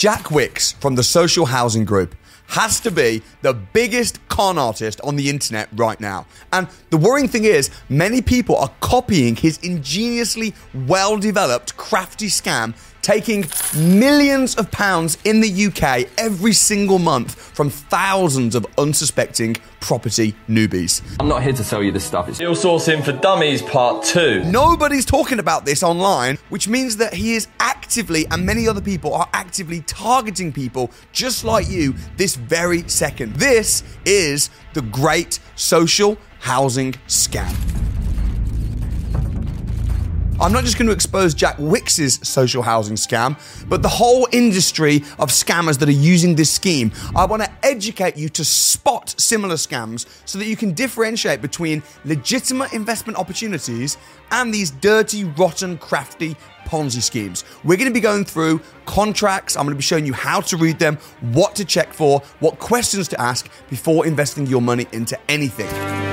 Jack Wicks from the Social Housing Group has to be the biggest con artist on the internet right now. And the worrying thing is, many people are copying his ingeniously well-developed, crafty scam, taking millions of pounds in the UK every single month from thousands of unsuspecting property newbies. I'm not here to sell you this stuff. It's Deal Sourcing for Dummies Part 2. Nobody's talking about this online, which means that he is actively, and many other people are actively targeting people just like you this very second. This is the Great Social Housing Scam. I'm not just going to expose Jack Wicks' social housing scam, but the whole industry of scammers that are using this scheme. I want to educate you to spot similar scams so that you can differentiate between legitimate investment opportunities and these dirty, rotten, crafty Ponzi schemes. We're going to be going through contracts. I'm going to be showing you how to read them, what to check for, what questions to ask before investing your money into anything.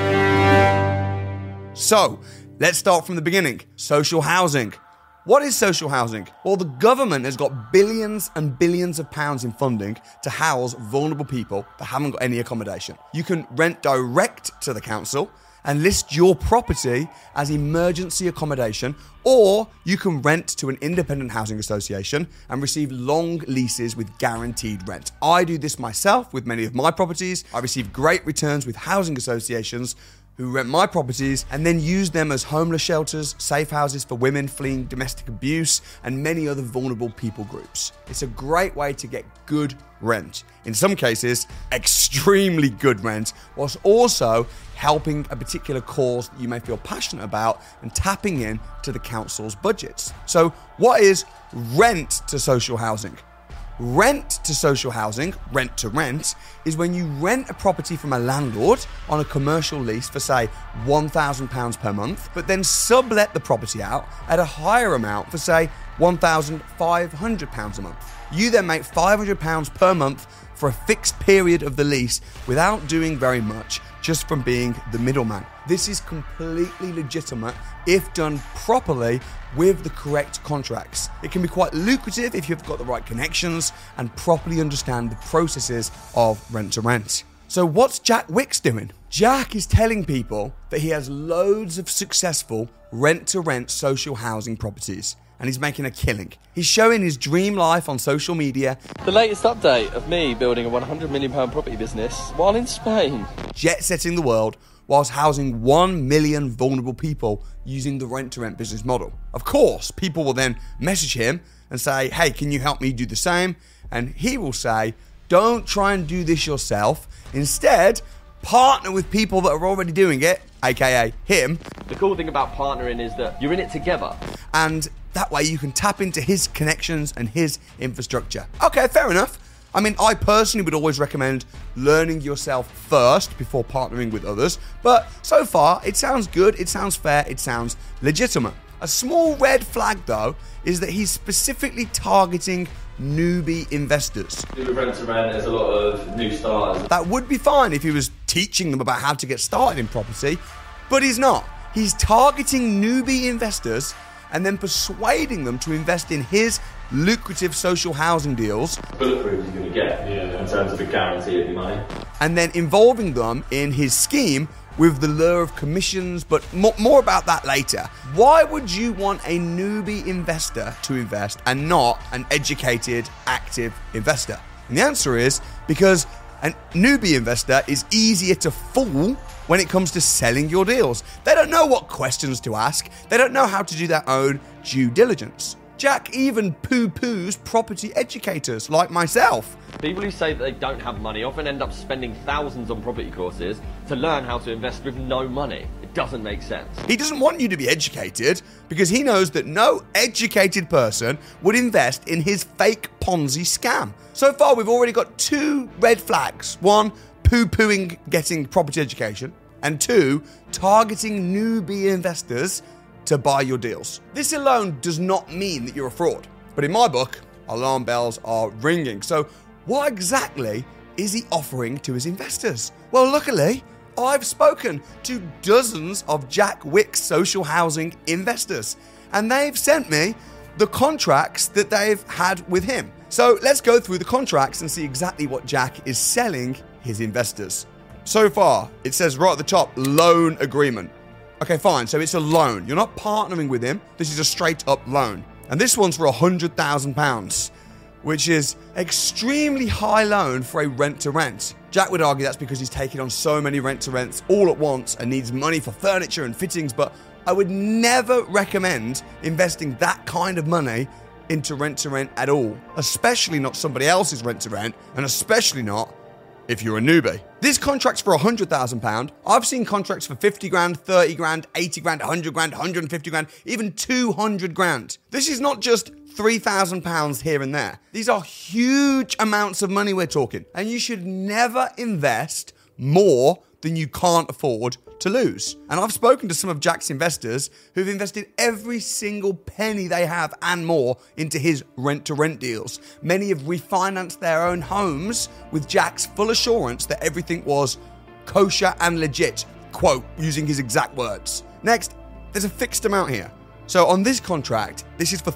So, let's start from the beginning. Social housing. What is social housing? Well, the government has got billions and billions of pounds in funding to house vulnerable people that haven't got any accommodation. You can rent direct to the council and list your property as emergency accommodation, or you can rent to an independent housing association and receive long leases with guaranteed rent. I do this myself with many of my properties. I receive great returns with housing associations who rent my properties and then use them as homeless shelters, safe houses for women fleeing domestic abuse, and many other vulnerable people groups. It's a great way to get good rent. In some cases, extremely good rent, whilst also helping a particular cause that you may feel passionate about and tapping in to the council's budgets. So what is rent to social housing? Rent to social housing, rent to rent, is when you rent a property from a landlord on a commercial lease for, say, £1,000 per month, but then sublet the property out at a higher amount for, say, £1,500 a month. You then make £500 per month for a fixed period of the lease without doing very much, just from being the middleman. This is completely legitimate if done properly with the correct contracts. It can be quite lucrative if you've got the right connections and properly understand the processes of rent to rent. So what's Jack Wicks doing? Jack is telling people that he has loads of successful rent to rent social housing properties, and he's making a killing. He's showing his dream life on social media. The latest update of me building a £100 million property business while in Spain. Jet setting the world whilst housing 1 million vulnerable people using the rent-to-rent business model. Of course, people will then message him and say, hey, can you help me do the same? And he will say, don't try and do this yourself. Instead, partner with people that are already doing it, aka him. The cool thing about partnering is that you're in it together. And that way you can tap into his connections and his infrastructure. Okay, fair enough. I mean, I personally would always recommend learning yourself first before partnering with others. But so far, it sounds good, it sounds fair, it sounds legitimate. A small red flag, though, is that he's specifically targeting newbie investors. With rent to rent, there's a lot of new starters. That would be fine if he was teaching them about how to get started in property, but he's not. He's targeting newbie investors and then persuading them to invest in his lucrative social housing deals. Bulletproof you're going to get in terms of a guarantee of your money. And then involving them in his scheme with the lure of commissions, but more about that later. Why would you want a newbie investor to invest and not an educated, active investor? And the answer is because a newbie investor is easier to fool when it comes to selling your deals. They don't know what questions to ask. They don't know how to do their own due diligence. Jack even poo-poos property educators like myself. People who say that they don't have money often end up spending thousands on property courses to learn how to invest with no money. It doesn't make sense. He doesn't want you to be educated because he knows that no educated person would invest in his fake Ponzi scam. So far, we've already got 2 red flags. 1, poo-pooing getting property education, and 2, targeting newbie investors to buy your deals. This alone does not mean that you're a fraud, but in my book, alarm bells are ringing. So what exactly is he offering to his investors? Well, luckily, I've spoken to dozens of Jack Wicks social housing investors, and they've sent me the contracts that they've had with him. So let's go through the contracts and see exactly what Jack is selling his investors. So far, it says right at the top, loan agreement. Okay, fine. So it's a loan. You're not partnering with him. This is a straight up loan. And this one's for £100,000, which is extremely high loan for a rent-to-rent. Jack would argue that's because he's taking on so many rent-to-rents all at once and needs money for furniture and fittings, but I would never recommend investing that kind of money into rent-to-rent at all, especially not somebody else's rent-to-rent, and especially not if you're a newbie. This contract's for £100,000. I've seen contracts for 50 grand, 30 grand, 80 grand, 100 grand, 150 grand, even 200 grand. This is not just £3,000 here and there. These are huge amounts of money we're talking. And you should never invest more than you can't afford to lose. And I've spoken to some of Jack's investors who've invested every single penny they have and more into his rent-to-rent deals. Many have refinanced their own homes with Jack's full assurance that everything was kosher and legit, quote, using his exact words. Next, there's a fixed amount here. So on this contract, this is for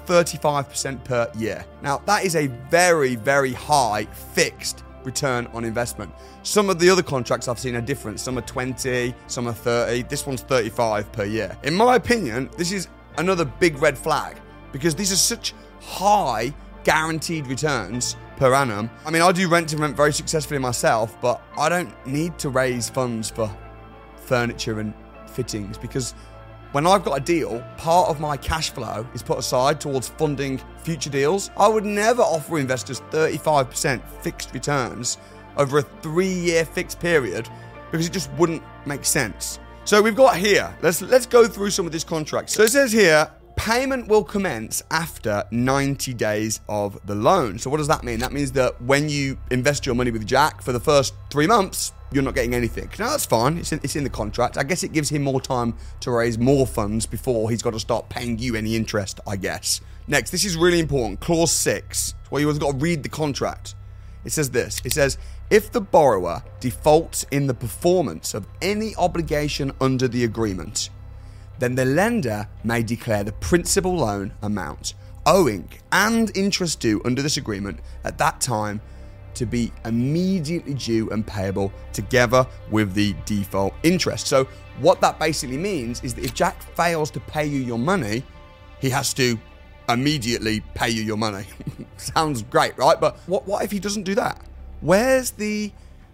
35% per year. Now, that is a very, very high fixed return on investment. Some of the other contracts I've seen are different. Some are 20, some are 30. This one's 35 per year. In my opinion, this is another big red flag because these are such high guaranteed returns per annum. I mean, I do rent to rent very successfully myself, but I don't need to raise funds for furniture and fittings because when I've got a deal, part of my cash flow is put aside towards funding future deals. I would never offer investors 35% fixed returns over a 3-year fixed period because it just wouldn't make sense. So we've got here, let's go through some of this contract. So it says here, payment will commence after 90 days of the loan. So what does that mean? That means that when you invest your money with Jack for the first 3 months, you're not getting anything. Now that's fine, it's in the contract. I guess it gives him more time to raise more funds before he's got to start paying you any interest, I guess. Next, this is really important, clause 6, where you've got to read the contract. It says this, it says, if the borrower defaults in the performance of any obligation under the agreement, then the lender may declare the principal loan amount owing and interest due under this agreement at that time to be immediately due and payable together with the default interest. So what that basically means is that if Jack fails to pay you your money, he has to immediately pay you your money. Sounds great, right? But what if he doesn't do that? Where's the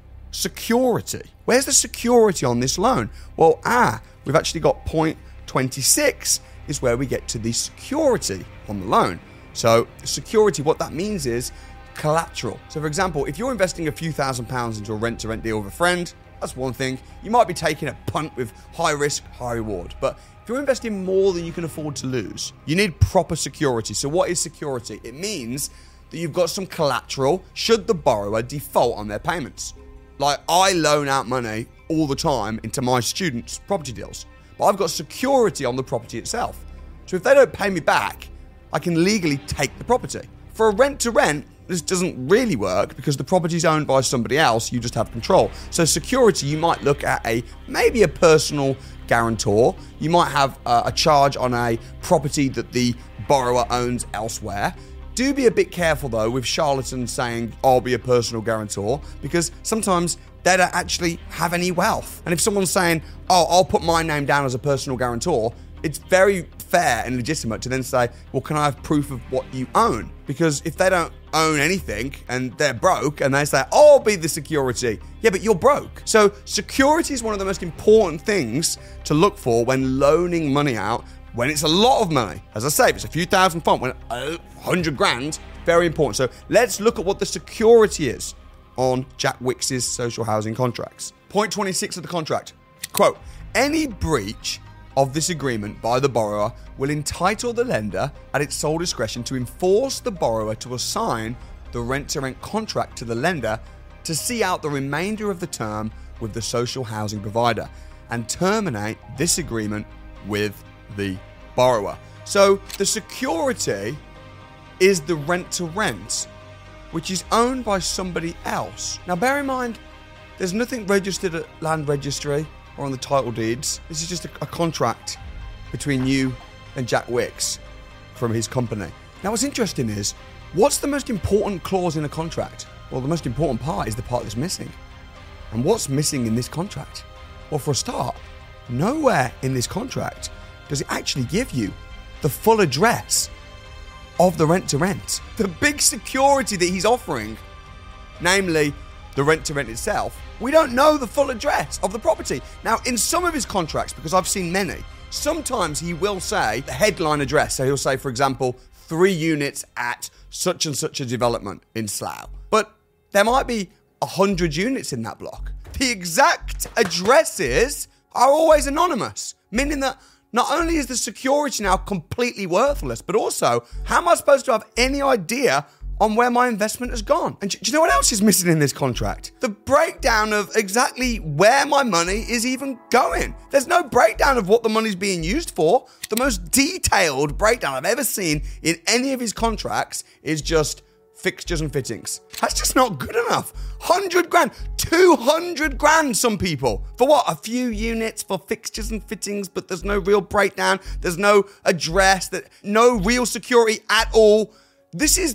security? Where's the security on this loan? Well, we've actually got point 26 is where we get to the security on the loan. So security, what that means is collateral. So for example, if you're investing a few £1,000s into a rent-to-rent deal with a friend, that's one thing. You might be taking a punt with high risk, high reward. But if you're investing more than you can afford to lose, you need proper security. So what is security? It means that you've got some collateral should the borrower default on their payments. Like I loan out money all the time into my students' property deals, but I've got security on the property itself. So if they don't pay me back, I can legally take the property. For a rent-to-rent, this doesn't really work because the property's owned by somebody else, you just have control. So security, you might look at maybe a personal guarantor. You might have a charge on a property that the borrower owns elsewhere. Do be a bit careful though with charlatans saying, I'll be a personal guarantor, because sometimes they don't actually have any wealth. And if someone's saying, I'll put my name down as a personal guarantor, it's very fair and legitimate to then say, well, can I have proof of what you own? Because if they don't own anything and they're broke and they say, I'll be the security. Yeah, but you're broke. So security is one of the most important things to look for when loaning money out, when it's a lot of money. As I say, if it's a few thousand £100,000, when 100 grand, very important. So let's look at what the security is on Jack Wicks's social housing contracts. Point 26 of the contract, quote, any breach of this agreement by the borrower will entitle the lender at its sole discretion to enforce the borrower to assign the rent-to-rent contract to the lender to see out the remainder of the term with the social housing provider and terminate this agreement with the borrower. So the security is the rent-to-rent, which is owned by somebody else. Now bear in mind, there's nothing registered at Land Registry or on the title deeds. This is just a contract between you and Jack Wicks from his company. Now what's interesting is What's the most important clause in a contract? Well, the most important part is the part that's missing. And what's missing in this contract? Well, for a start, nowhere in this contract does it actually give you the full address of the rent-to-rent. The big security that he's offering, namely the rent-to-rent itself, we don't know the full address of the property. Now, in some of his contracts, because I've seen many, sometimes he will say the headline address. So he'll say, for example, 3 units at such and such a development in Slough. But there might be 100 units in that block. The exact addresses are always anonymous, meaning that not only is the security now completely worthless, but also, how am I supposed to have any idea on where my investment has gone? And do you know what else is missing in this contract? The breakdown of exactly where my money is even going. There's no breakdown of what the money's being used for. The most detailed breakdown I've ever seen in any of his contracts is just fixtures and fittings. That's just not good enough. 100 grand, 200 grand, some people. For what? A few units for fixtures and fittings, but there's no real breakdown. There's no address, no real security at all. This is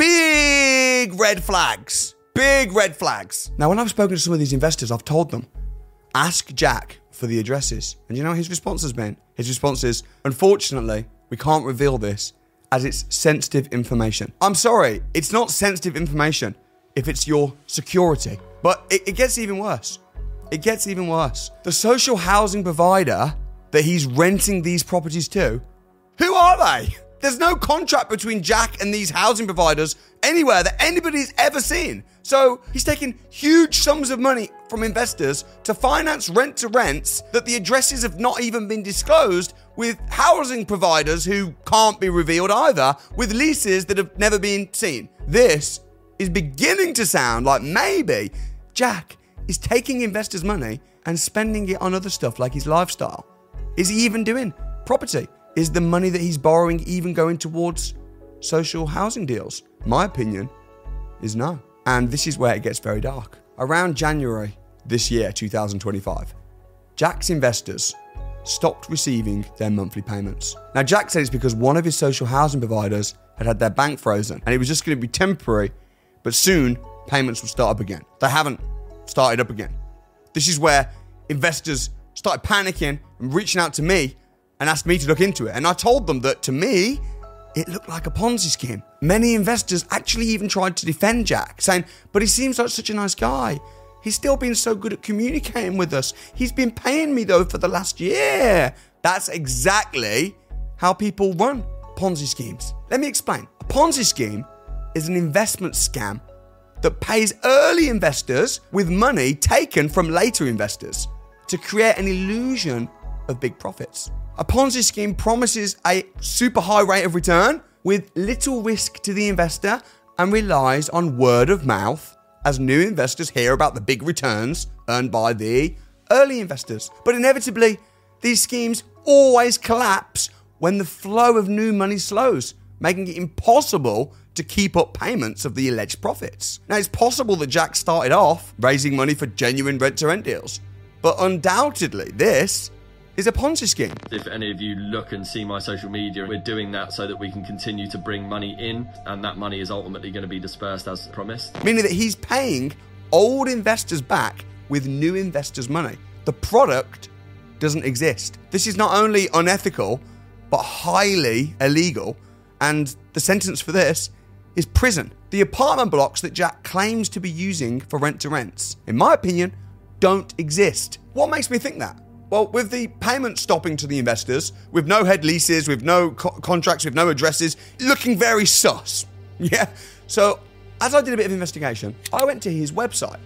big red flags. Big red flags. Now, when I've spoken to some of these investors, I've told them, ask Jack for the addresses. And you know what his response has been? His response is, unfortunately, we can't reveal this as it's sensitive information. I'm sorry, it's not sensitive information if it's your security. But it gets even worse. It gets even worse. The social housing provider that he's renting these properties to, who are they? There's no contract between Jack and these housing providers anywhere that anybody's ever seen. So he's taking huge sums of money from investors to finance rent-to-rents that the addresses have not even been disclosed, with housing providers who can't be revealed either, with leases that have never been seen. This is beginning to sound like maybe Jack is taking investors' money and spending it on other stuff like his lifestyle. Is he even doing property? Is the money that he's borrowing even going towards social housing deals? My opinion is no. And this is where it gets very dark. Around January this year, 2025, Jack's investors stopped receiving their monthly payments. Now, Jack said it's because one of his social housing providers had their bank frozen and it was just going to be temporary, but soon payments will start up again. They haven't started up again. This is where investors started panicking and reaching out to me and asked me to look into it. And I told them that, to me, it looked like a Ponzi scheme. Many investors actually even tried to defend Jack, saying, but he seems like such a nice guy. He's still been so good at communicating with us. He's been paying me, though, for the last year. That's exactly how people run Ponzi schemes. Let me explain. A Ponzi scheme is an investment scam that pays early investors with money taken from later investors to create an illusion of big profits. A Ponzi scheme promises a super high rate of return with little risk to the investor and relies on word of mouth as new investors hear about the big returns earned by the early investors. But inevitably, these schemes always collapse when the flow of new money slows, making it impossible to keep up payments of the alleged profits. Now, it's possible that Jack started off raising money for genuine rent-to-rent deals, but undoubtedly this is a Ponzi scheme. If any of you look and see my social media, we're doing that so that we can continue to bring money in, and that money is ultimately going to be dispersed as promised. Meaning that he's paying old investors back with new investors' money. The product doesn't exist. This is not only unethical, but highly illegal, and the sentence for this is prison. The apartment blocks that Jack claims to be using for rent-to-rents, in my opinion, don't exist. What makes me think that? Well, with the payment stopping to the investors, with no head leases, with no contracts, with no addresses, looking very sus. Yeah. So, as I did a bit of investigation, I went to his website,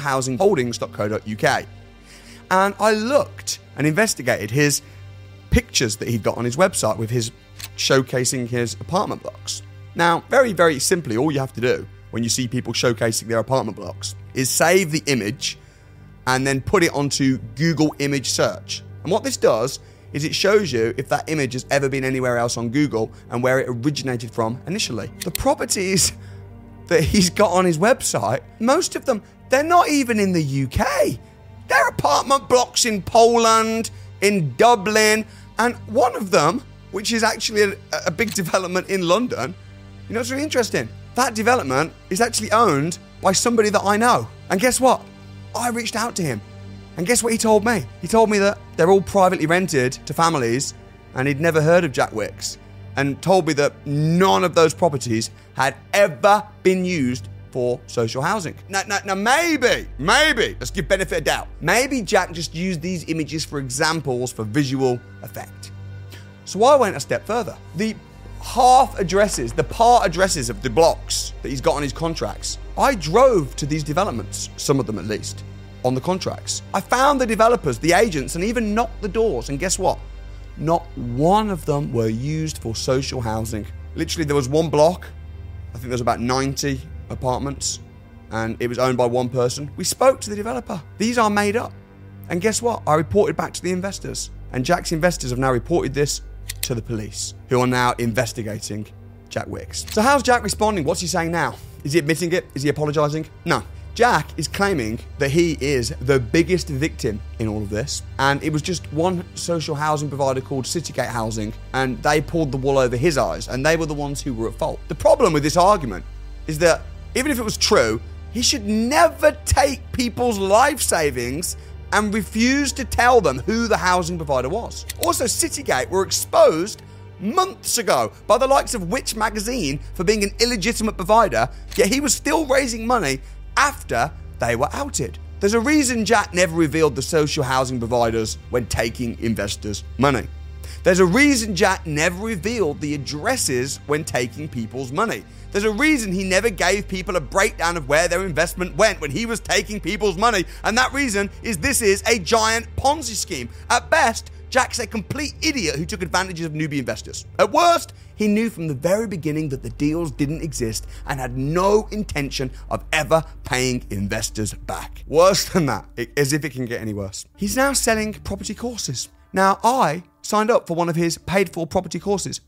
socialhousingholdings.co.uk, and I looked and investigated his pictures that he'd got on his website with his showcasing his apartment blocks. Now, very, very simply, all you have to do when you see people showcasing their apartment blocks is save the image and then put it onto Google image search. And what this does is it shows you if that image has ever been anywhere else on Google and where it originated from initially. The properties that he's got on his website, most of them, they're not even in the UK. They're apartment blocks in Poland, in Dublin, and one of them, which is actually a big development in London, you know what's really interesting? that development is actually owned by somebody that I know. And guess what? I reached out to him. And guess what he told me? He told me that they're all privately rented to families and he'd never heard of Jack Wicks, and told me that none of those properties had ever been used for social housing. Now maybe, let's give benefit of doubt. Maybe Jack just used these images for examples for visual effect. So I went a step further. The part addresses of the blocks that he's got on his contracts, I drove to these developments, some of them at least, on the contracts. I found the developers, the agents, and even knocked the doors. And guess what? Not one of them were used for social housing. Literally, there was one block. I think there was about 90 apartments, and it was owned by one person. We spoke to the developer. These are made up. And guess what? I reported back to the investors. And Jack's investors have now reported this to the police, who are now investigating Jack Wicks. So how's Jack responding? What's he saying now? Is he admitting it? Is he apologising? No. Jack is claiming that he is the biggest victim in all of this, and it was just one social housing provider called Citygate Housing, and they pulled the wool over his eyes, and they were the ones who were at fault. The problem with this argument is that even if it was true, he should never take people's life savings and refuse to tell them who the housing provider was. Also, Citygate were exposed months ago by the likes of Which Magazine for being an illegitimate provider, yet he was still raising money after they were outed. There's a reason Jack never revealed the social housing providers when taking investors' money. There's a reason Jack never revealed the addresses when taking people's money. There's a reason he never gave people a breakdown of where their investment went when he was taking people's money, and that reason is this is a giant Ponzi scheme. At best, Jack's a complete idiot who took advantage of newbie investors. At worst, he knew from the very beginning that the deals didn't exist and had no intention of ever paying investors back. Worse than that, as if it can get any worse. He's now selling property courses. Now, I signed up for one of his paid-for property courses,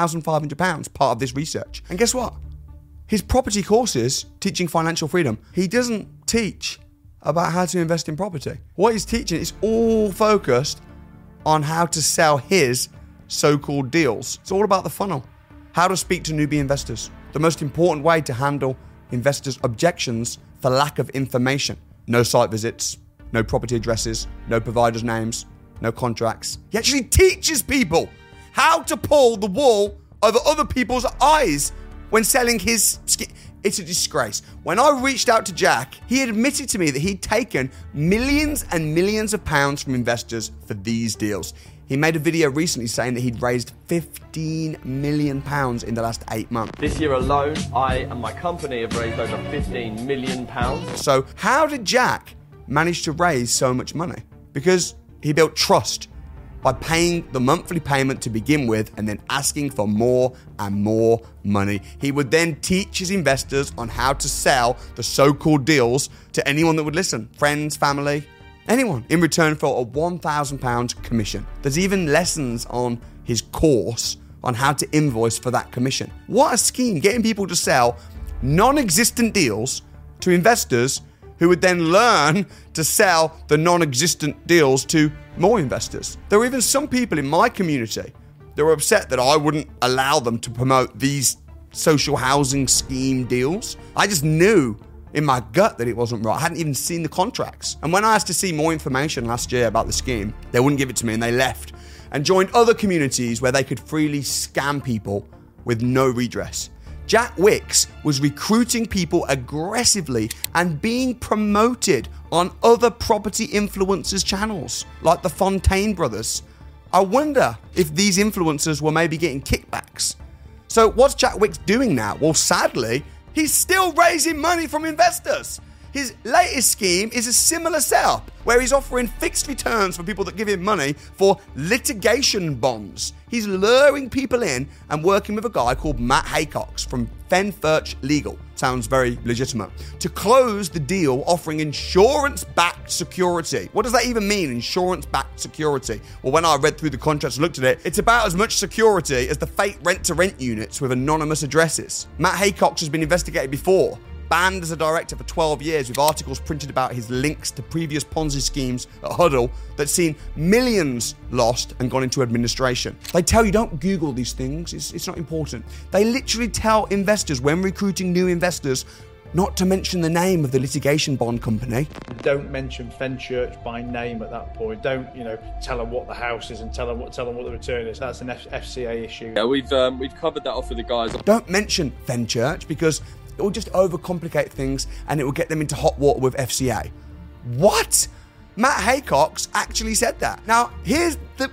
£3,500, part of this research. And guess what? His property courses, teaching financial freedom, he doesn't teach about how to invest in property. What he's teaching is all focused on how to sell his so-called deals. It's all about the funnel. How to speak to newbie investors. The most important way to handle investors' objections for lack of information. No site visits, no property addresses, no providers' names, no contracts. He actually teaches people how to pull the wool over other people's eyes when selling his skin. It's a disgrace. When I reached out to Jack, he admitted to me that he'd taken millions and millions of pounds from investors for these deals. He made a video recently saying that he'd raised £15 million in the last 8 months. This year alone, I and my company have raised over £15 million. So how did Jack manage to raise so much money? Because he built trust by paying the monthly payment to begin with and then asking for more and more money. He would then teach his investors on how to sell the so-called deals to anyone that would listen. Friends, family, anyone, in return for a £1,000 commission. There's even lessons on his course on how to invoice for that commission. What a scheme, getting people to sell non-existent deals to investors who would then learn to sell the non-existent deals to more investors. There were even some people in my community that were upset that I wouldn't allow them to promote these social housing scheme deals. I just knew in my gut that it wasn't right. I hadn't even seen the contracts. And when I asked to see more information last year about the scheme, they wouldn't give it to me and they left and joined other communities where they could freely scam people with no redress. Jack Wicks was recruiting people aggressively and being promoted on other property influencers channels, like the Fontaine brothers. I wonder if these influencers were maybe getting kickbacks. So what's Jack Wicks doing now? Well, sadly, he's still raising money from investors. His latest scheme is a similar setup, where he's offering fixed returns for people that give him money for litigation bonds. He's luring people in and working with a guy called Matt Haycox from Fenfurch Legal. Sounds very legitimate. To close the deal, offering insurance-backed security. What does that even mean, insurance-backed security? Well, when I read through the contracts and looked at it, it's about as much security as the fake rent-to-rent units with anonymous addresses. Matt Haycox has been investigated before banned as a director for 12 years with articles printed about his links to previous Ponzi schemes at Huddle that's seen millions lost and gone into administration. They tell you don't Google these things, it's not important. They literally tell investors when recruiting new investors not to mention the name of the litigation bond company. Don't mention Fenchurch by name at that point. Don't, tell them what the house is and tell them what the return is. That's an FCA issue. Yeah, we've covered that off with the guys. Don't mention Fenchurch because it will just overcomplicate things and it will get them into hot water with FCA. What? Matt Haycox actually said that. Now, here's the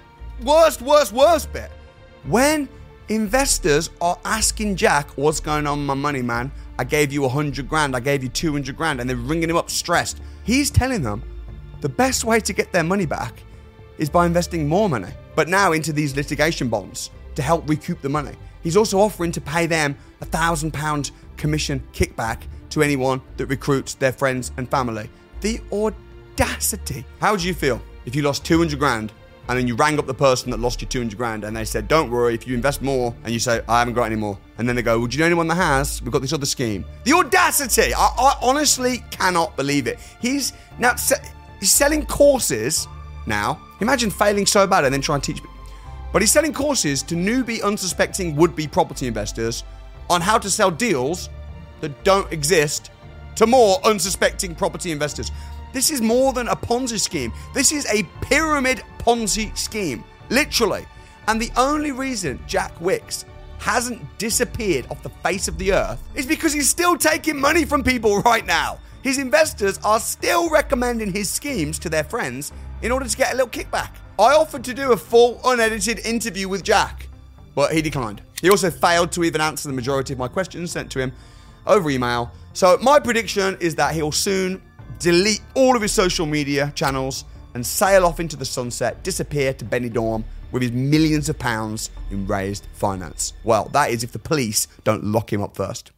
worst bit. When investors are asking Jack, what's going on with my money, man? I gave you 100 grand, I gave you 200 grand, and they're ringing him up stressed. He's telling them the best way to get their money back is by investing more money, but now into these litigation bonds to help recoup the money. He's also offering to pay them £1,000 commission kickback to anyone that recruits their friends and family. The audacity. How would you feel if you lost 200 grand and then you rang up the person that lost you 200 grand and they said, don't worry, if you invest more, and you say, I haven't got any more. And then they go, well, do you know anyone that has? We've got this other scheme. The audacity. I honestly cannot believe it. He's selling courses now. Imagine failing so bad and then trying to teach. But he's selling courses to newbie, unsuspecting would-be property investors on how to sell deals that don't exist to more unsuspecting property investors. This is more than a Ponzi scheme. This is a pyramid Ponzi scheme, literally. And the only reason Jack Wicks hasn't disappeared off the face of the earth is because he's still taking money from people right now. His investors are still recommending his schemes to their friends in order to get a little kickback. I offered to do a full, unedited interview with Jack, but he declined. He also failed to even answer the majority of my questions sent to him over email. So my prediction is that he'll soon delete all of his social media channels and sail off into the sunset, disappear to Benidorm with his millions of pounds in raised finance. Well, that is if the police don't lock him up first.